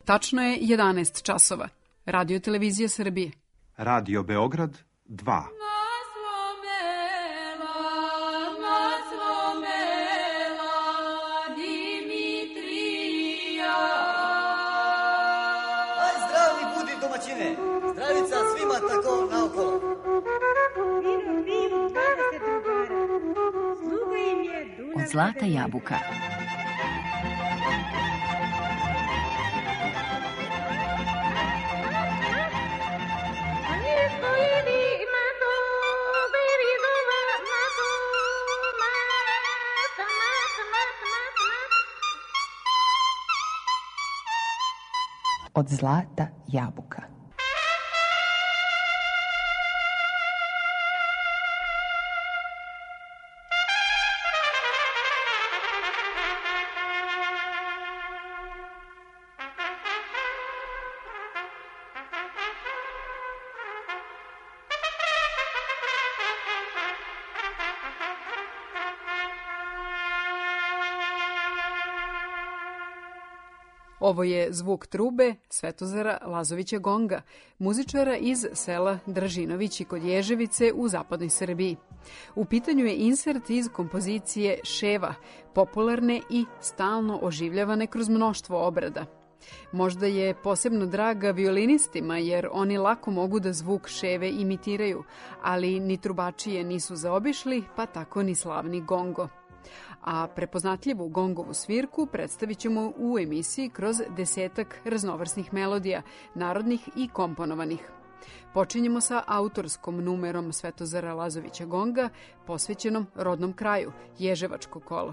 Tačno je 11 časova. Radio Televizija Srbije. Radio Beograd 2. Zdravica svima tako naokolo. Od zlata jabuka. Od zlata jabuka. Ovo je zvuk trube Svetozara Lazovića Gonga, muzičara iz sela Dražinovići kod Ježevice u zapadnoj Srbiji. U pitanju je insert iz kompozicije Ševa, popularne i stalno oživljavane kroz mnoštvo obrada. Možda je posebno draga violinistima jer oni lako mogu da zvuk ševe imitiraju, ali ni trubačije nisu zaobišli, pa tako ni slavni gongo. A prepoznatljivu gongovu svirku predstavit ćemo u emisiji kroz 10 raznovrsnih melodija, narodnih i komponovanih. Počinjemo sa autorskom numerom Svetozara Lazovića Gonga, posvećenom rodnom kraju, Ježevačko kolo.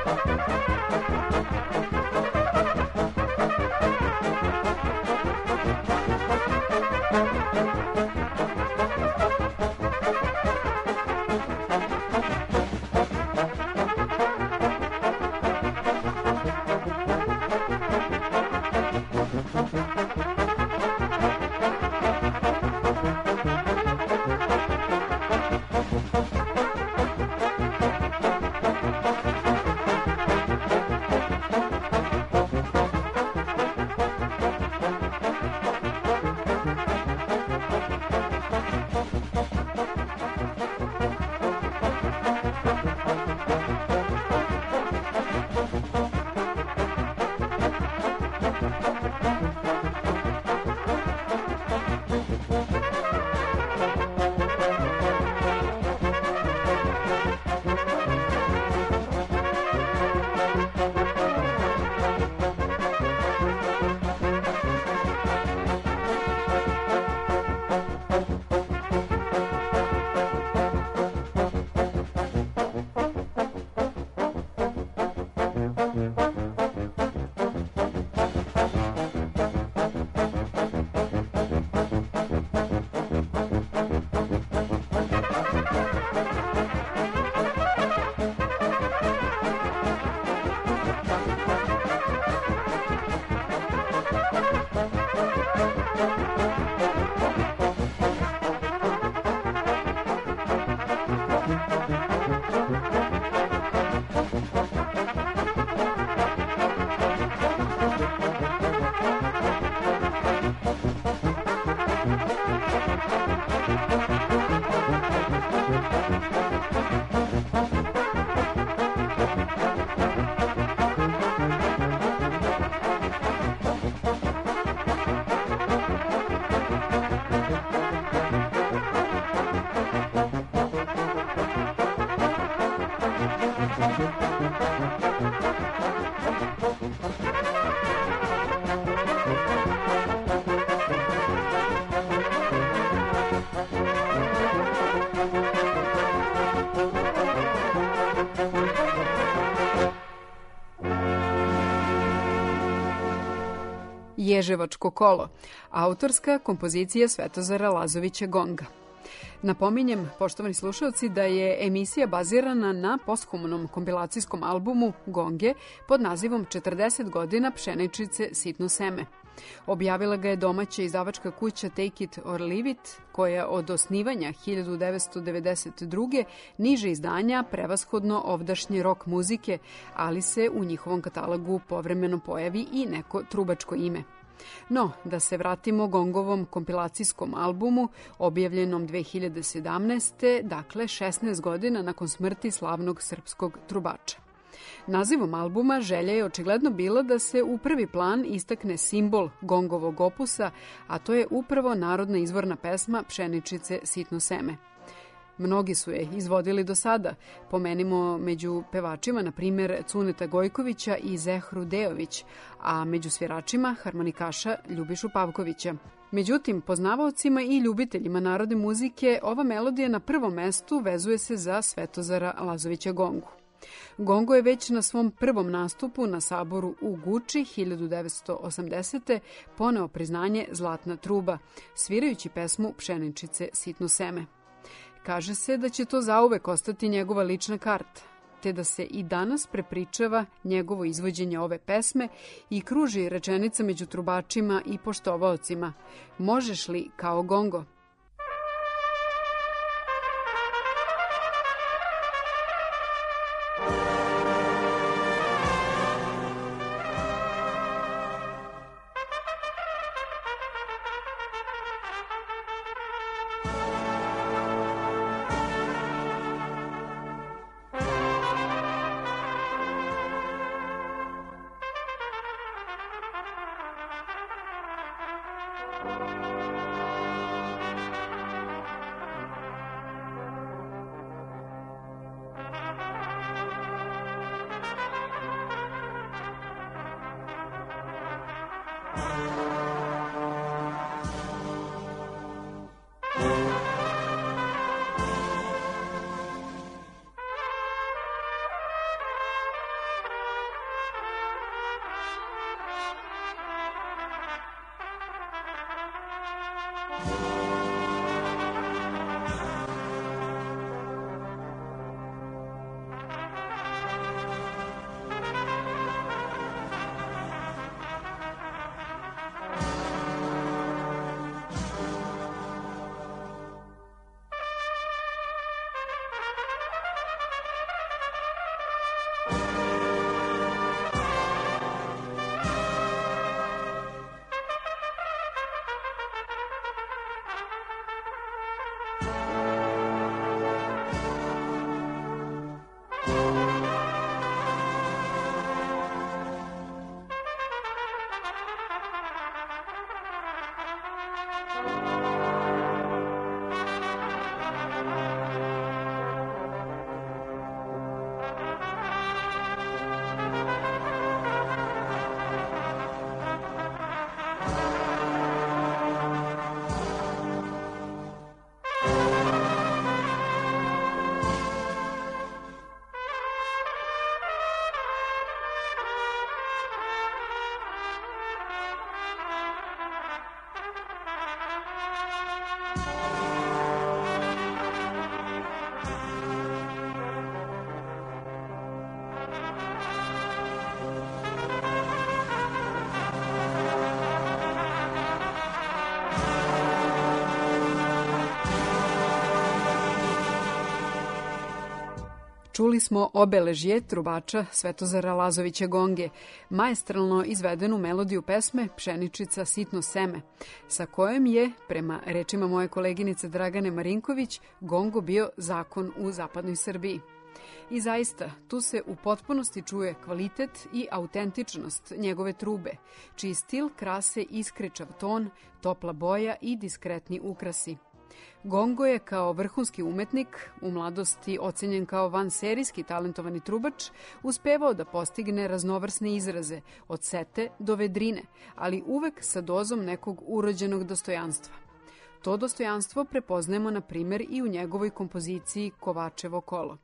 Ježevačko kolo, autorska kompozicija Svetozara Lazovića Gonga. Napominjem, poštovani slušalci, da je emisija bazirana na posthumnom kompilacijskom albumu Gonge pod nazivom 40 godina pšeničice sitno seme. Objavila ga je domaća izdavačka kuća Take It or Leave It, koja od osnivanja 1992. niže izdanja prevashodno ovdašnje rock muzike, ali se u njihovom katalogu povremeno pojavi i neko trubačko ime. No, da se vratimo Gongovom kompilacijskom albumu, objavljenom 2017. Dakle 16 godina nakon smrti slavnog srpskog trubača. Nazivom albuma želja je očigledno bila da se u prvi plan istakne simbol Gongovog opusa, a to je upravo narodna izvorna pesma Pšeničice sitno seme. Mnogi su je izvodili do sada. Pomenimo među pevačima, na primjer, Cuneta Gojkovića i Zehru Dejović, a među sviračima harmonikaša Ljubišu Pavkovića. Međutim, poznavaocima i ljubiteljima narodne muzike ova melodija na prvom mestu vezuje se za Svetozara Lazovića Gongu. Gongo je već na svom prvom nastupu na Saboru u Guči 1980. poneo priznanje Zlatna truba, svirajući pesmu Pšeničice sitno seme. Kaže se da će to zauvek ostati njegova lična karta, te da se i danas prepričava njegovo izvođenje ove pesme i kruži rečenica među trubačima i poštovaocima: možeš li kao Gongo? Čuli smo obeležje trubača Svetozara Lazovića Gonge, maestralno izvedenu melodiju pesme Pšeničica sitno seme, sa kojom je, prema rečima moje koleginice Dragane Marinković, Gongo bio zakon u zapadnoj Srbiji. I zaista, tu se u potpunosti čuje kvalitet i autentičnost njegove trube, čiji stil krase iskričav ton, topla boja i diskretni ukrasi. Gongo je kao vrhunski umetnik, u mladosti ocenjen kao vanserijski talentovani trubač, uspevao da postigne raznovrsne izraze, od sete do vedrine, ali uvek sa dozom nekog urođenog dostojanstva. To dostojanstvo prepoznajemo, na primjer, i u njegovoj kompoziciji Kovačevo kolo.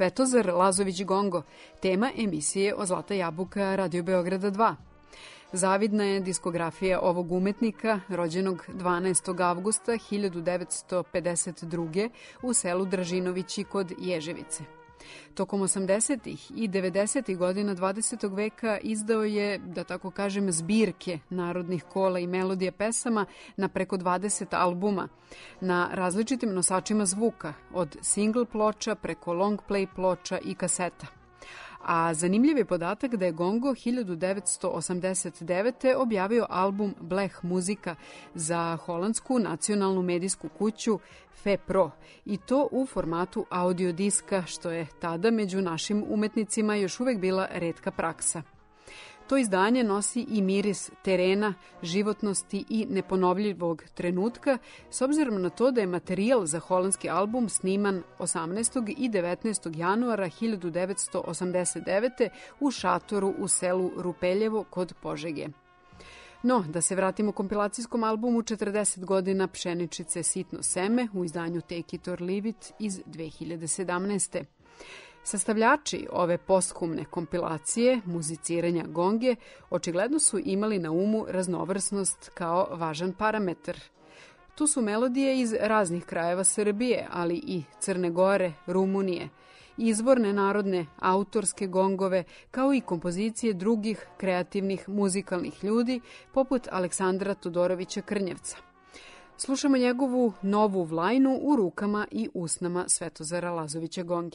Svetozar Lazović Gongo, tema emisije O Zlata jabuka Radio Beograda 2. Zavidna je diskografija ovog umetnika, rođenog 12. avgusta 1952. u selu Dražinovići kod Ježevice. Tokom 80. i 90. godina 20. veka izdao je, da tako kažem, zbirke narodnih kola i melodija pesama na preko 20 albuma, na različitim nosačima zvuka, od single ploča preko long play ploča i kaseta. A zanimljiv je podatak da je Gongo 1989. objavio album Bleh muzika za holandsku nacionalnu medijsku kuću FEPRO i to u formatu audio diska, što je tada među našim umetnicima još uvek bila retka praksa. To izdanje nosi i miris terena, životnosti i neponovljivog trenutka, s obzirom na to da je materijal za holandski album sniman 18. i 19. januara 1989. u šatoru u selu Rupeljevo kod Požege. No, da se vratimo kompilacijskom albumu 40 godina pšeničice Sitno seme u izdanju Take It or Leave It iz 2017. Sastavljači ove posthumne kompilacije muziciranja Gonge očigledno su imali na umu raznovrsnost kao važan parametar. Tu su melodije iz raznih krajeva Srbije, ali i Crne Gore, Rumunije, izvorne narodne autorske gongove, kao i kompozicije drugih kreativnih muzikalnih ljudi, poput Aleksandra Todorovića Krnjevca. Slušamo njegovu novu vlajnu u rukama i usnama Svetozara Lazovića Gonge.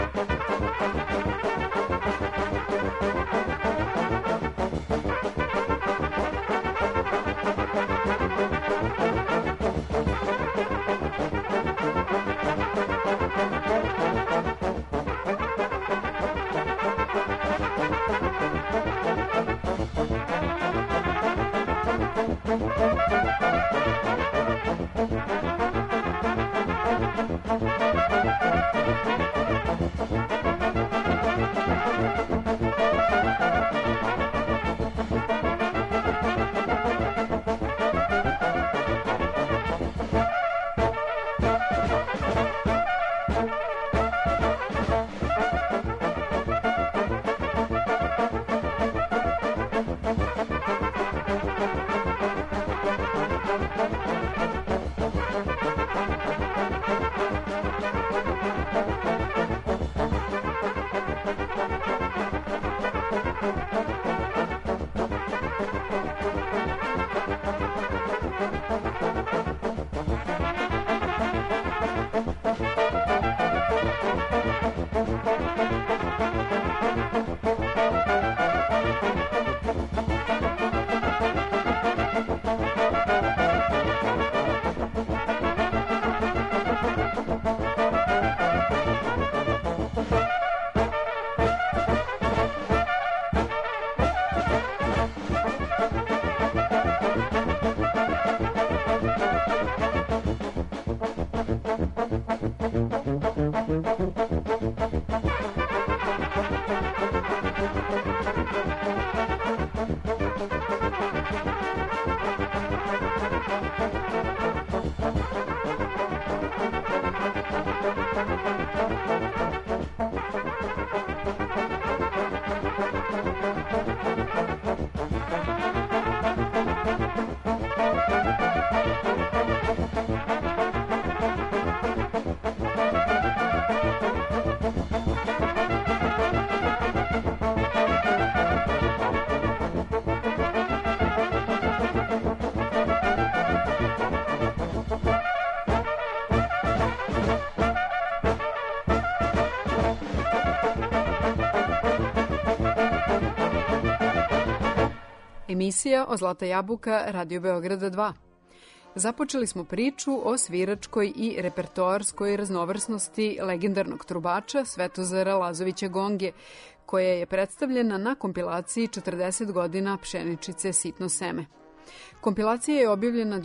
Emisija O Zlata jabuka Radio Beograda 2. Započeli smo priču o sviračkoj i repertoarskoj raznovrsnosti legendarnog trubača Svetozara Lazovića Gonge, koja je predstavljena na kompilaciji 40 godina pšeničice Sitno seme. Kompilacija je objavljena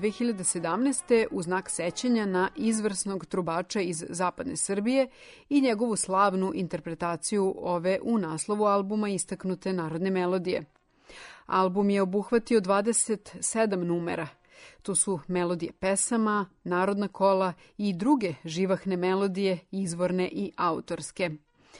2017. u znak sećanja na izvrsnog trubača iz zapadne Srbije i njegovu slavnu interpretaciju ove u naslovu albuma istaknute narodne melodije. Album je obuhvatio 27 numera. Tu su melodije pesama, narodna kola i druge živahne melodije, izvorne i autorske.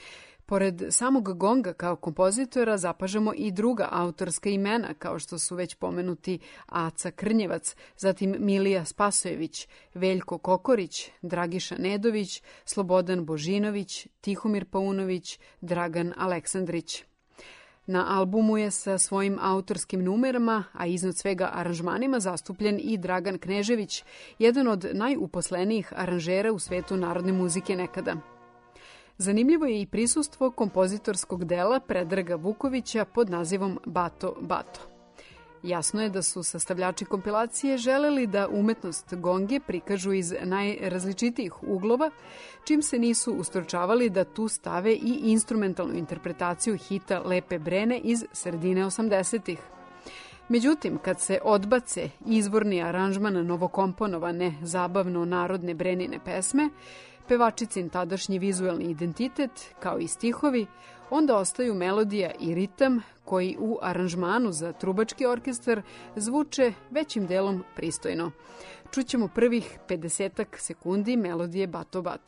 Pored samog gonga kao kompozitora zapažamo i druga autorska imena, kao što su već pomenuti Aca Krnjevac, zatim Milija Spasojević, Veljko Kokorić, Dragiša Nedović, Slobodan Božinović, Tihomir Paunović, Dragan Aleksandrić. Na albumu je sa svojim autorskim numerama, a iznad svega aranžmanima, zastupljen i Dragan Knežević, jedan od najuposlenijih aranžera u svetu narodne muzike nekada. Zanimljivo je i prisustvo kompozitorskog dela Predraga Vukovića pod nazivom Bato Bato. Jasno je da su sastavljači kompilacije želeli da umetnost gonge prikažu iz najrazličitijih uglova, čim se nisu ustručavali da tu stave i instrumentalnu interpretaciju hita Lepe Brene iz sredine 80-ih. Međutim, kad se odbace izvorni aranžman novokomponovane zabavno-narodne Brenine pesme, pevačicin tadašnji vizuelni identitet, kao i stihovi, onda ostaju melodija i ritam koji u aranžmanu za trubački orkestar zvuče većim delom pristojno. Čućemo prvih 50 sekundi melodije Bato Bato.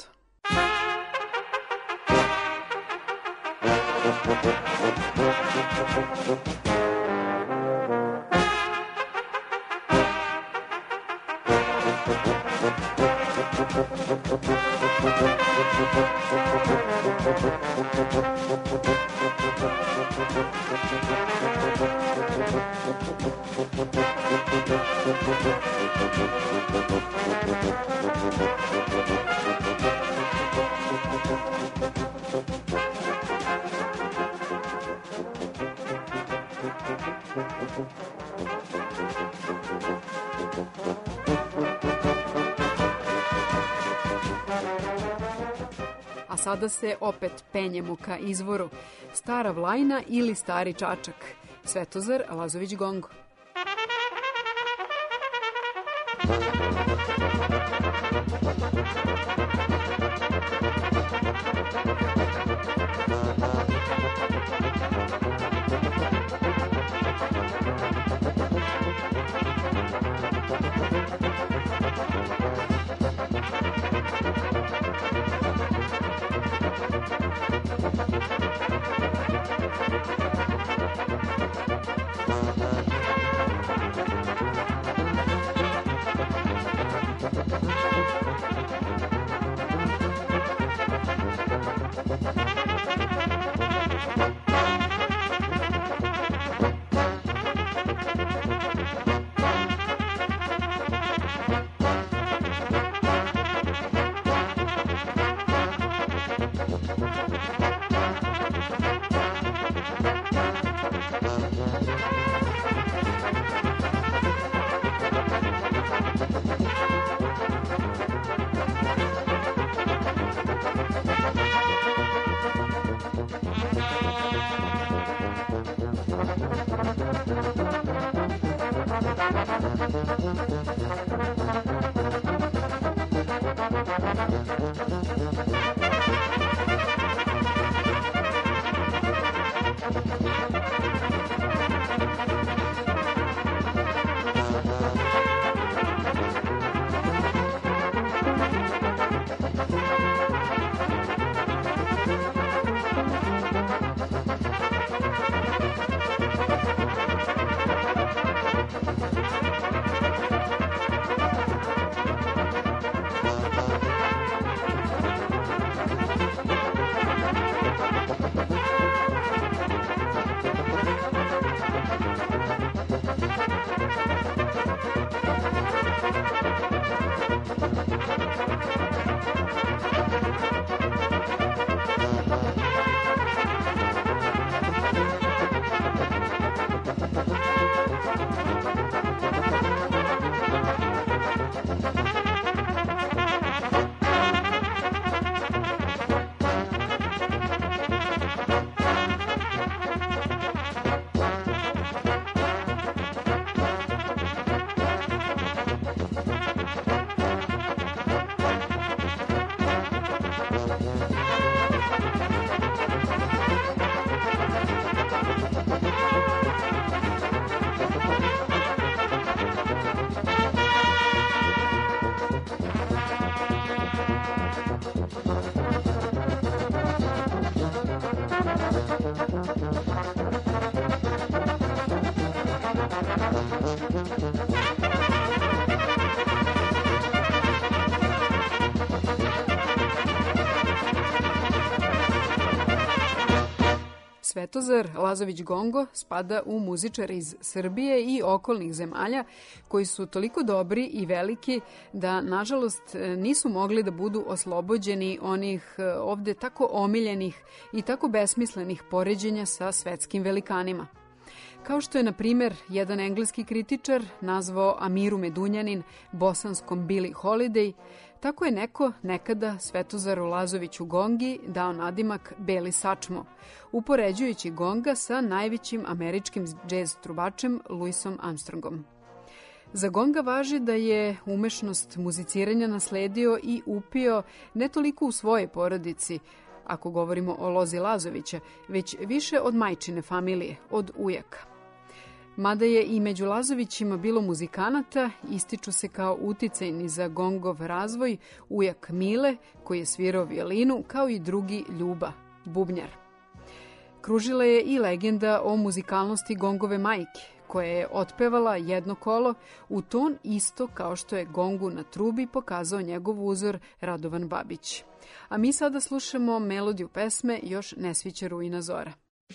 A sada se opet penjemo ka izvoru. Stara Vlajna ili Stari Čačak. Svetozar Lazović Gongo. Svetozar Lazović Gongo spada u muzičare iz Srbije i okolnih zemalja koji su toliko dobri i veliki da, nažalost, nisu mogli da budu oslobođeni onih ovde tako omiljenih i tako besmislenih poređenja sa svetskim velikanima. Kao što je, na primjer, jedan engleski kritičar nazvao Amiru Medunjanin bosanskom Billie Holiday, tako je neko nekada Svetozaru Lazoviću Gongi dao nadimak Beli sačmo, upoređujući Gonga sa najvećim američkim džez trubačem Louisom Armstrongom. Za Gonga važi da je umešnost muziciranja nasledio i upio ne toliko u svojoj porodici, ako govorimo o lozi Lazovića, već više od majčine familije, od ujaka. Mada je i među Lazovićima bilo muzikanata, ističu se kao uticajni za Gongov razvoj ujak Mile, koji je svirao violinu, kao i drugi Ljuba, bubnjar. Kružila je i legenda o muzikalnosti Gongove majke, koja je otpevala jedno kolo u ton isto kao što je Gongu na trubi pokazao njegov uzor Radovan Babić. A mi sada slušamo melodiju pesme Još ne sviće rujna zora.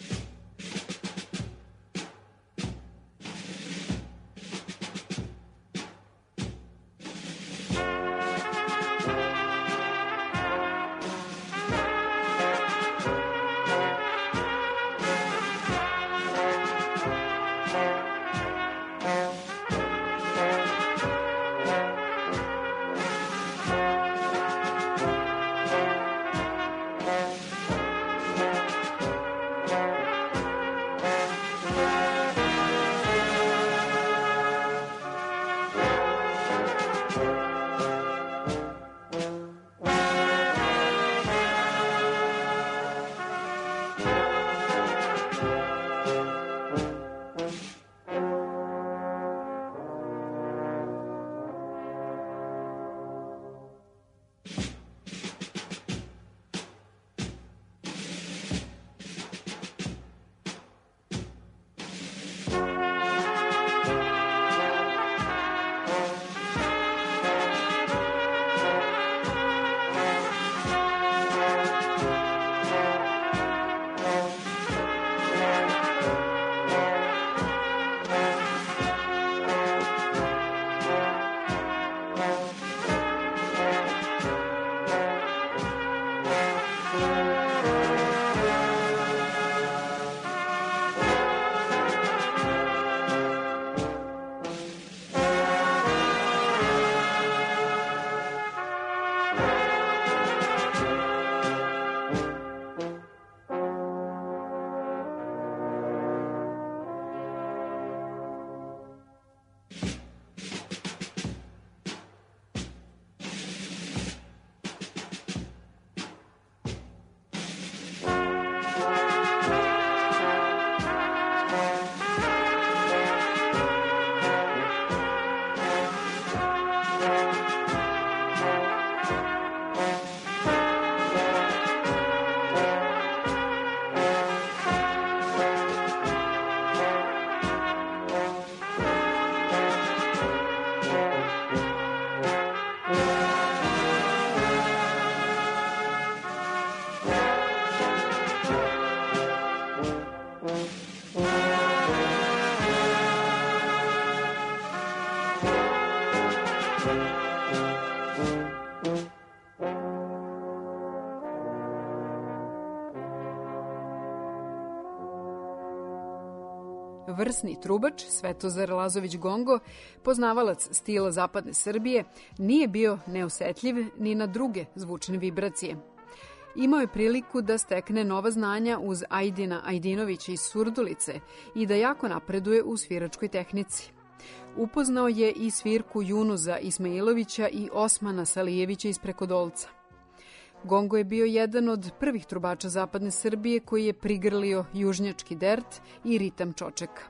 Vrsni trubač Svetozar Lazović Gongo, poznavalac stila zapadne Srbije, nije bio neosetljiv ni na druge zvučne vibracije. Imao je priliku da stekne nova znanja uz Ajdina Ajdinovića iz Surdulice i da jako napreduje u sviračkoj tehnici. Upoznao je i svirku Junuza Ismailovića i Osmana Salijevića iz Prekodolca. Gongo je bio jedan od prvih trubača zapadne Srbije koji je prigrlio južnjački dert i ritam čočeka.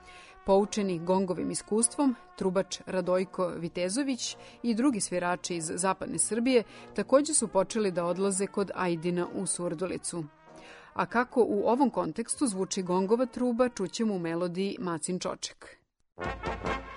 Poučeni Gongovim iskustvom, trubač Radojko Vitezović i drugi svirači iz zapadne Srbije također su počeli da odlaze kod Ajdina u Surdulicu. A kako u ovom kontekstu zvuči Gongova truba, čućemo u melodiji Macin čoček.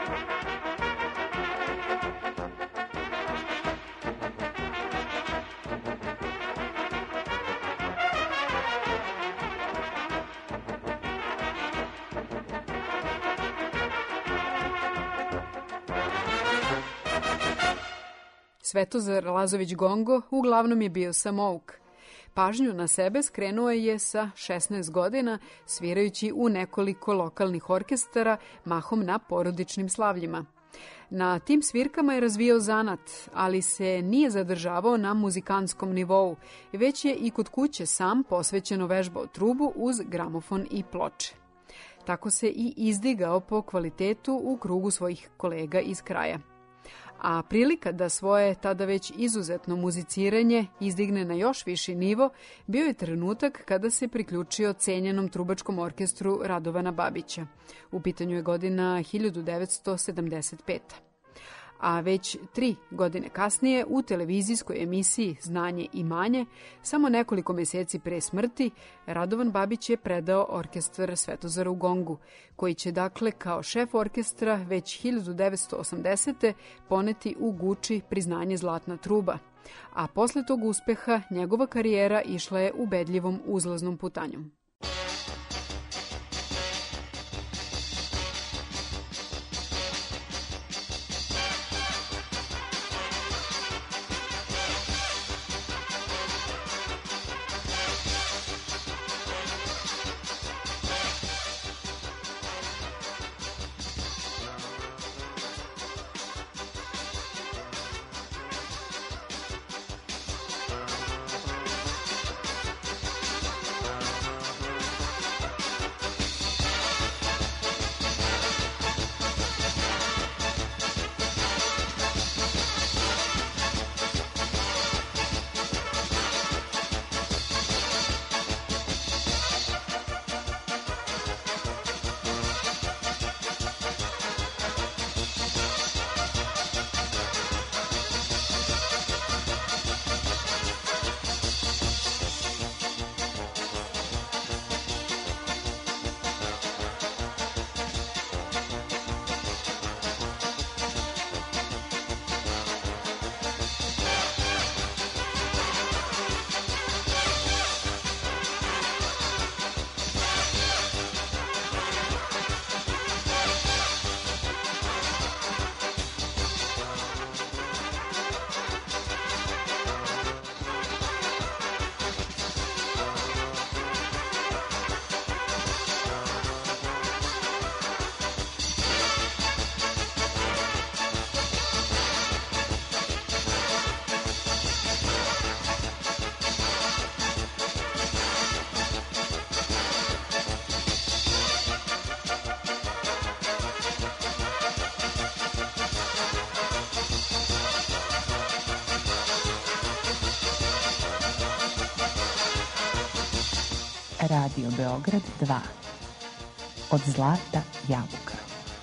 Svetozar Lazović Gongo uglavnom je bio samouk. Pažnju na sebe skrenuo je sa 16 godina, svirajući u nekoliko lokalnih orkestara, mahom na porodičnim slavljima. Na tim svirkama je razvijao zanat, ali se nije zadržavao na muzikantskom nivou, već je i kod kuće sam posvećeno vežbao trubu uz gramofon i ploče. Tako se i izdigao po kvalitetu u krugu svojih kolega iz kraja. A prilika da svoje tada već izuzetno muziciranje izdigne na još viši nivo bio je trenutak kada se priključio cenjenom trubačkom orkestru Radovana Babića. U pitanju je godina 1975. A već 3 godine kasnije u televizijskoj emisiji Znanje i manje, samo nekoliko meseci pre smrti, Radovan Babić je predao orkestar Svetozaru Gongu, koji će dakle kao šef orkestra već 1980. poneti u Guči priznanje Zlatna truba. A posle tog uspeha njegova karijera išla je ubedljivom uzlaznom putanjom. Radio Beograd 2. Od zlata jabuka.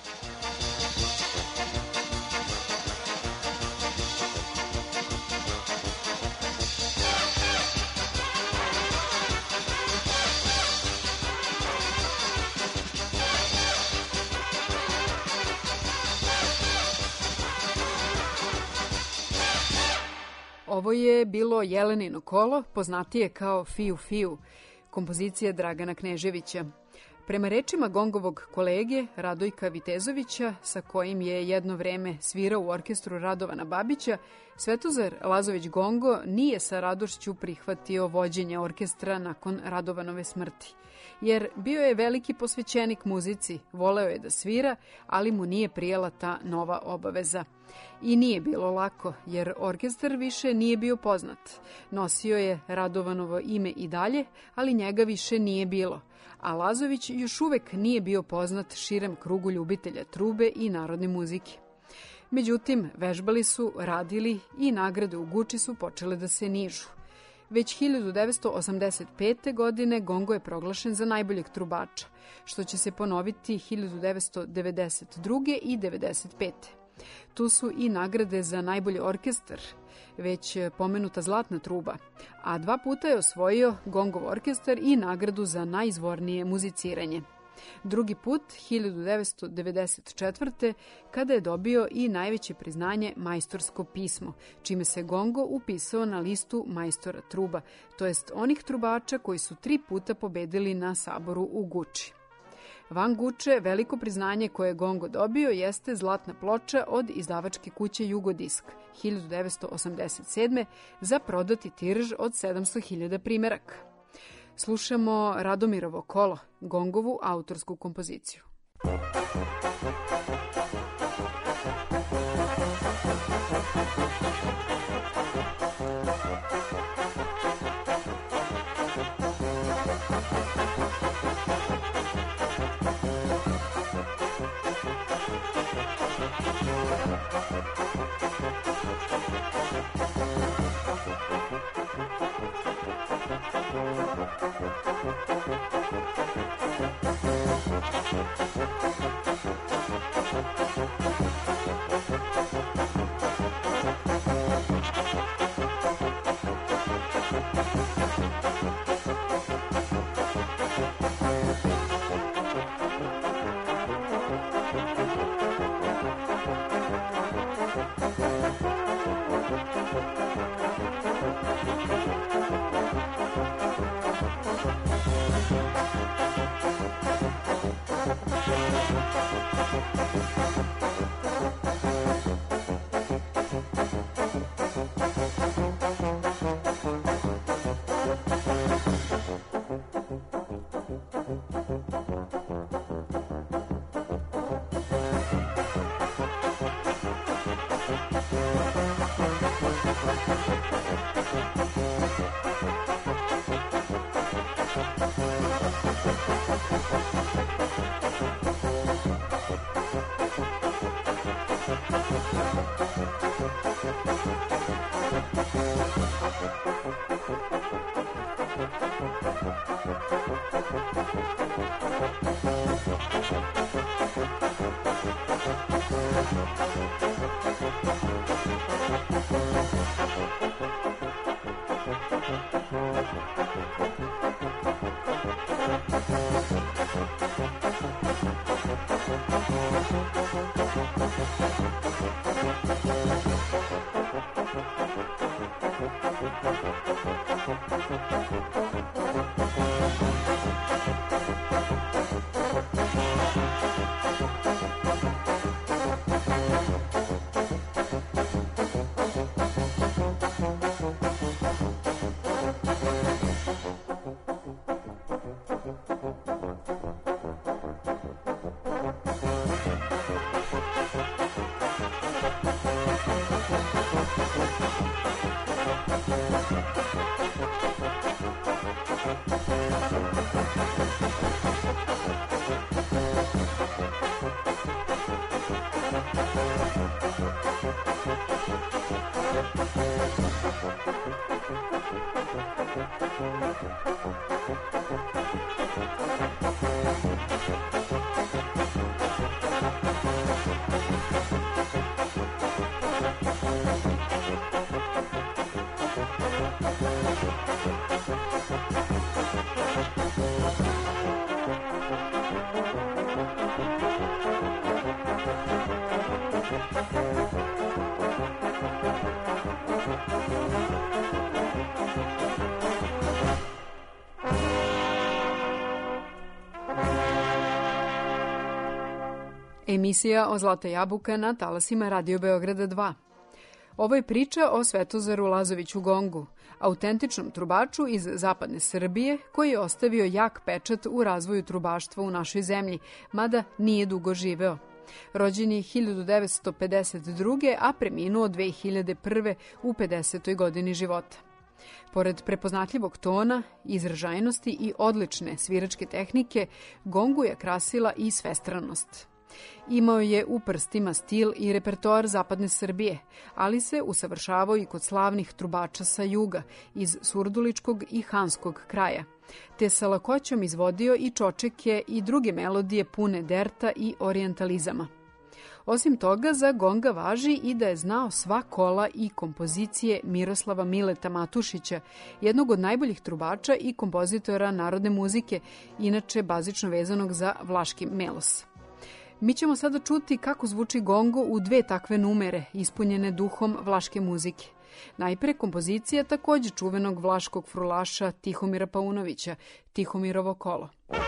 Ovo je bilo Jelenino kolo, poznatije kao Fiju Fiju, kompozicija Dragana Kneževića. Prema rečima Gongovog kolege Radojka Vitezovića, sa kojim je jedno vreme svirao u orkestru Radovana Babića, Svetozar Lazović Gongo nije sa radošću prihvatio vođenje orkestra nakon Radovanove smrti, jer bio je veliki posvećenik muzici, voleo je da svira, ali mu nije prijela ta nova obaveza. I nije bilo lako, jer orkestar više nije bio poznat. Nosio je Radovanovo ime i dalje, ali njega više nije bilo, a Lazović još uvek nije bio poznat širem krugu ljubitelja trube i narodne muzike. Međutim, vežbali su, radili i nagrade u Guči su počele da se nižu. Već 1985. godine Gongo je proglašen za najboljeg trubača, što će se ponoviti 1992. i 1995. Tu su i nagrade za najbolji orkestar, već pomenuta Zlatna truba, a 2 puta je osvojio Gongov orkestar i nagradu za najizvornije muziciranje. Drugi put 1994. kada je dobio i najveće priznanje majstorsko pismo, čime se gongo upisao na listu majstora truba, to jest onih trubača koji su 3 puta pobedili na saboru u Guči. Van Guče veliko priznanje koje je gongo dobio jeste zlatna ploča od izdavačke kuće Jugodisk 1987. za prodati tiraž od 700.000 primeraka. Slušamo Radomirovo kolo, gongovu autorsku kompoziciju. Emisija o Zlata jabuka na talasima Radio Beograda 2. Ovo je priča o Svetozaru Lazoviću Gongu, autentičnom trubaču iz zapadne Srbije koji je ostavio jak pečat u razvoju trubaštva u našoj zemlji, mada nije dugo živeo. Rođen je 1952. a preminuo 2001. u 50. godini života. Pored prepoznatljivog tona, izražajnosti i odlične sviračke tehnike, gongu je krasila i svestranost. Imao je u prstima stil i repertoar zapadne Srbije, ali se usavršavao i kod slavnih trubača sa juga, iz surduličkog i hanskog kraja, te sa lakoćom izvodio i čočeke i druge melodije pune derta i orijentalizama. Osim toga, za Gonga važi i da je znao sva kola i kompozicije Miroslava Mileta Matušića, jednog od najboljih trubača i kompozitora narodne muzike, inače bazično vezanog za vlaški melos. Mi ćemo sada čuti kako zvuči gongo u dve takve numere, ispunjene duhom vlaške muzike. Najpre kompozicija takođe čuvenog vlaškog frulaša Tihomira Paunovića, Tihomirovo kolo.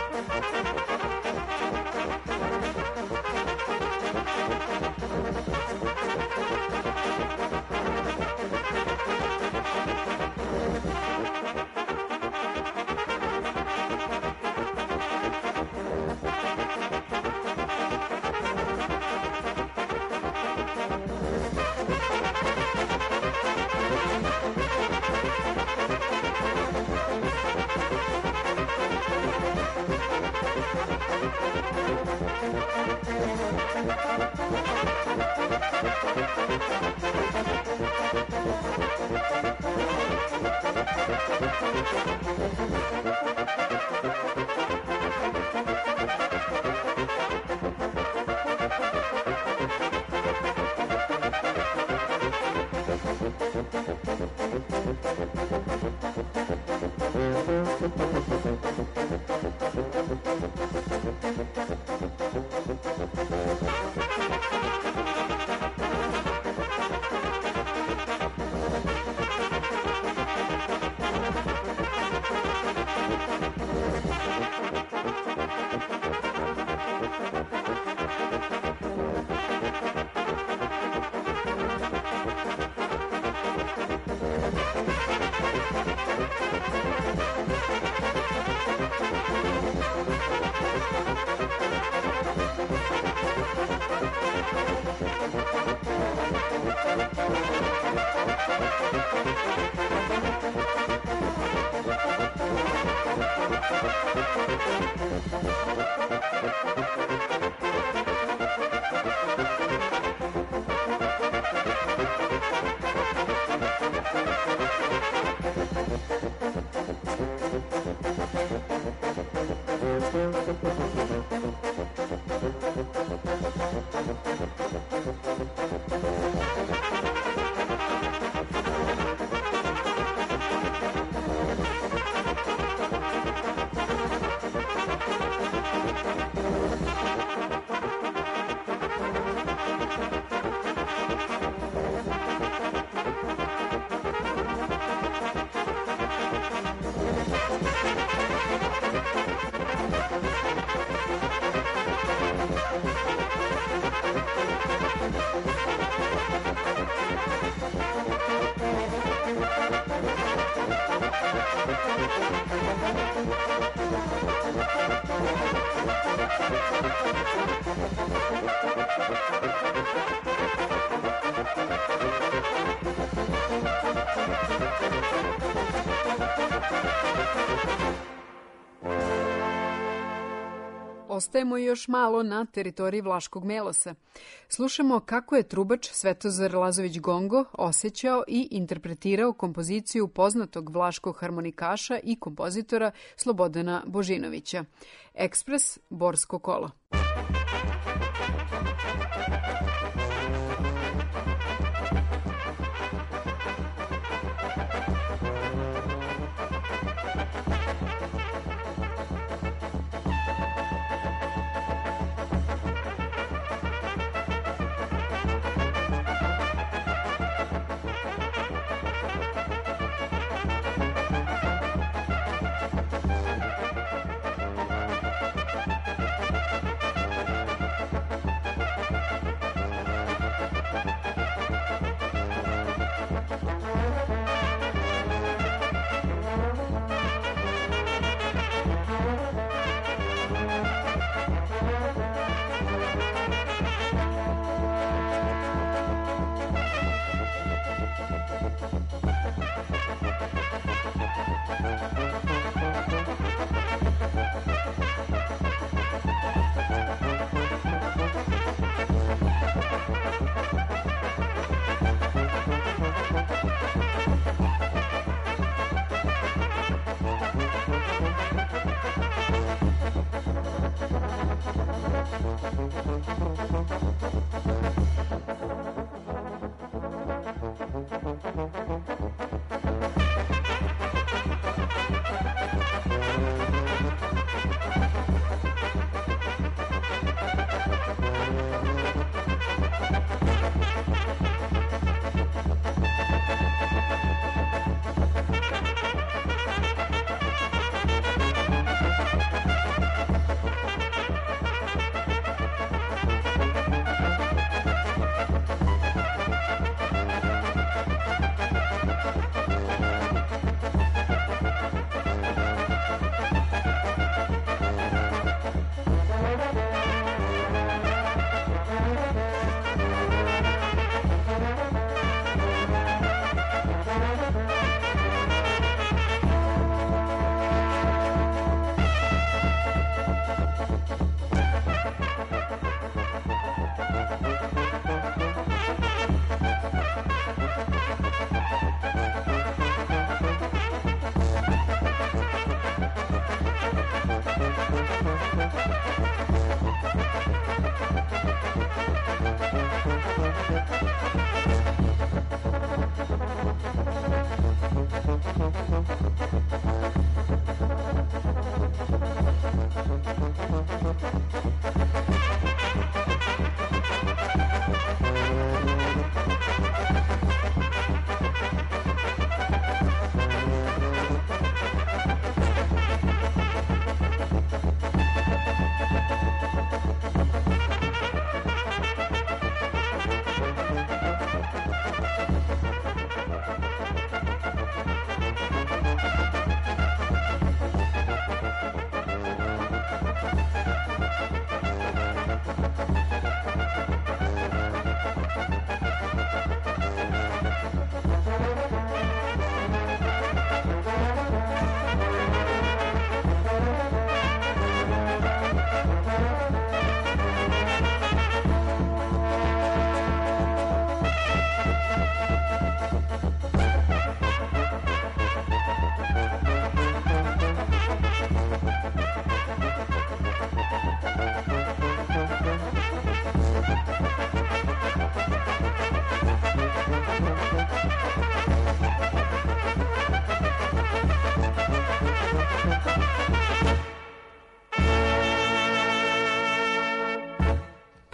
Ostajemo još malo na teritoriji vlaškog melosa. Slušamo kako je trubač Svetozar Lazović Gongo osjećao i interpretirao kompoziciju poznatog vlaškog harmonikaša i kompozitora Slobodana Božinovića. Ekspres Borsko kolo.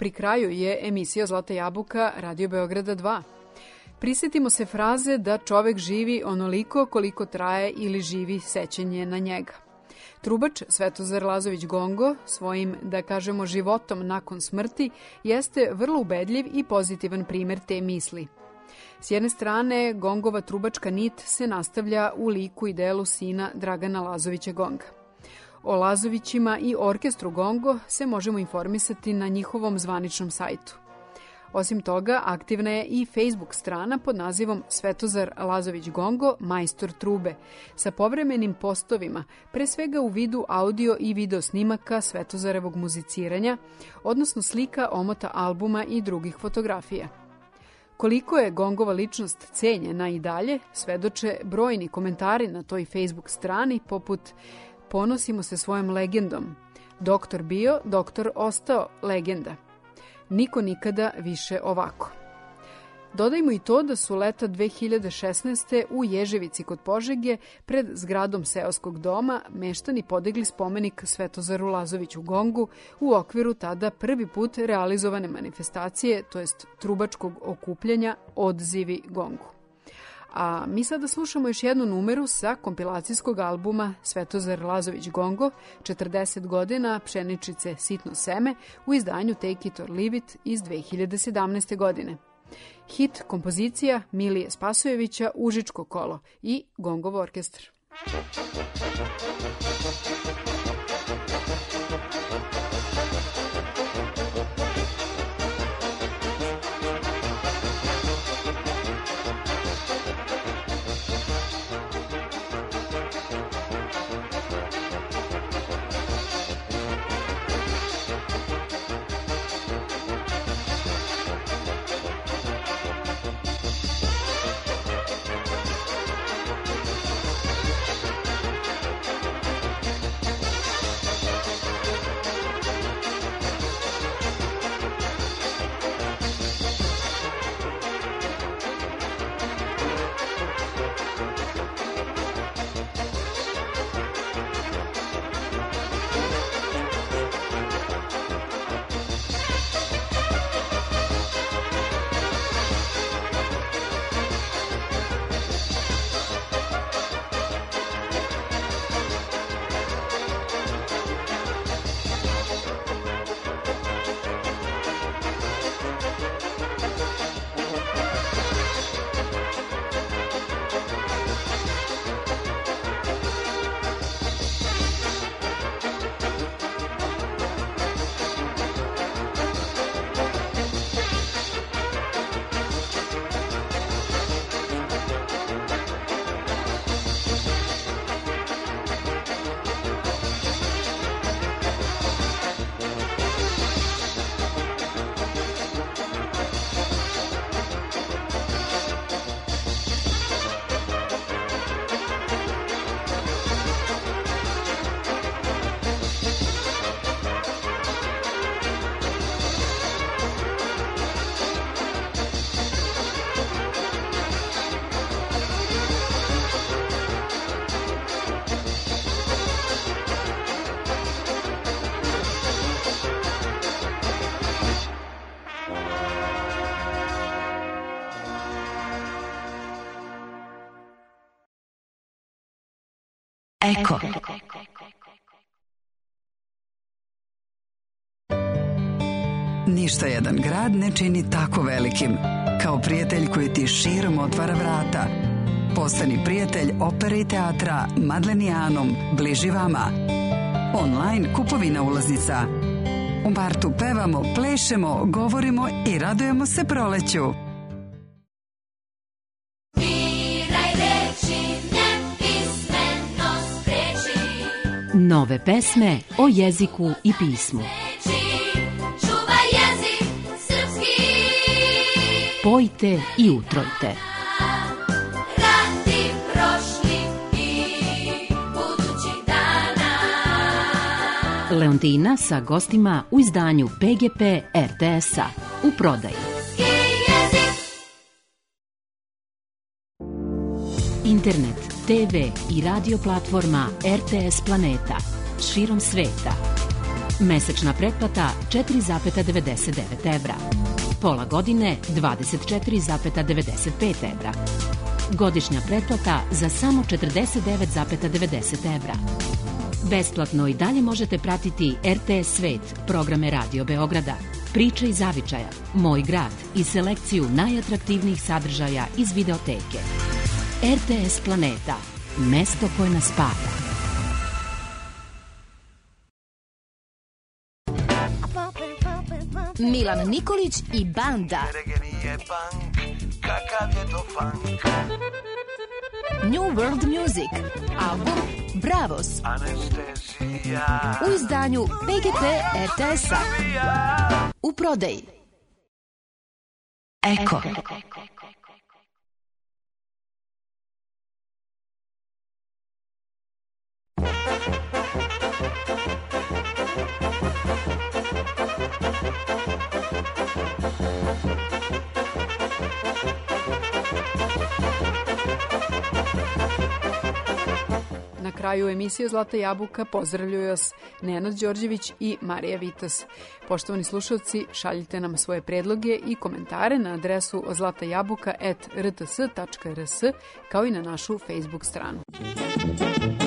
pri kraju je emisija Zlata jabuka Radio Beograda 2. Prisjetimo se fraze da čovek živi onoliko koliko traje ili živi sećanje na njega. Trubač Svetozar Lazović Gongo svojim, da kažemo, životom nakon smrti jeste vrlo ubedljiv i pozitivan primer te misli. S jedne strane, Gongova trubačka nit se nastavlja u liku i delu sina Dragana Lazovića Gonga. O Lazovićima i orkestru Gongo se možemo informisati na njihovom zvaničnom sajtu. Osim toga, aktivna je i Facebook strana pod nazivom Svetozar Lazović Gongo, majstor trube, sa povremenim postovima, pre svega u vidu audio i video snimaka Svetozarevog muziciranja, odnosno slika, omota albuma i drugih fotografija. Koliko je Gongova ličnost cenjena i dalje, svedoče brojni komentari na toj Facebook strani, poput "Ponosimo se svojom legendom", "Doktor bio, doktor ostao, legenda", "Niko nikada više ovako". Dodajmo i to da su leta 2016. u Ježevici kod Požege pred zgradom seoskog doma meštani podigli spomenik Svetozaru Lazoviću Gongu u okviru tada prvi put realizovane manifestacije, to jest trubačkog okupljanja Odzivi Gongu. A mi sada slušamo još jednu numeru sa kompilacijskog albuma Svetozar Lazović Gongo, 40 godina pšeničice sitno seme, u izdanju Take It or Leave It iz 2017. godine. Hit kompozicija Milije Spasojevića Užičko kolo i Gongov orkestar. Eko. Ništa jedan grad ne čini tako velikim kao prijatelj koji ti širom otvara vrata. Postani prijatelj opere i teatra Madlenijanom, bliži vama. Online kupovina ulaznica. U martu pevamo, plešemo, govorimo i radujemo se proleću. Nove pesme o jeziku i pismu. Čuvaj jezik srpski. Pojte i utrojte. Rati prošli i budućih dana. Leontina sa gostima u izdanju PGP RTS-a u prodaji. Internet, TV i radio platforma RTS Planeta širom sveta. Mesečna pretplata 4,99 evra. Pola godine 24,95 evra. Godišnja pretplata za samo 49,90 evra. Besplatno i dalje možete pratiti RTS Svet, programe Radio Beograda, Priče iz zavičaja, Moj grad i selekciju najatraktivnijih sadržaja iz videoteke. RTS Planeta, mesto koje nas spaja. Milan Nikolić i banda. New World Music, album Bravos, u izdanju PGP RTS-a. U prodaji. Eko. Na kraju emisije Zlata jabuka pozdravljaju vas Nenad Đorđević i Marija Vitas. Poštovani slušalci, šaljite nam svoje predloge i komentare na adresu zlatajabuka@rts.rs kao i na našu Facebook stranu.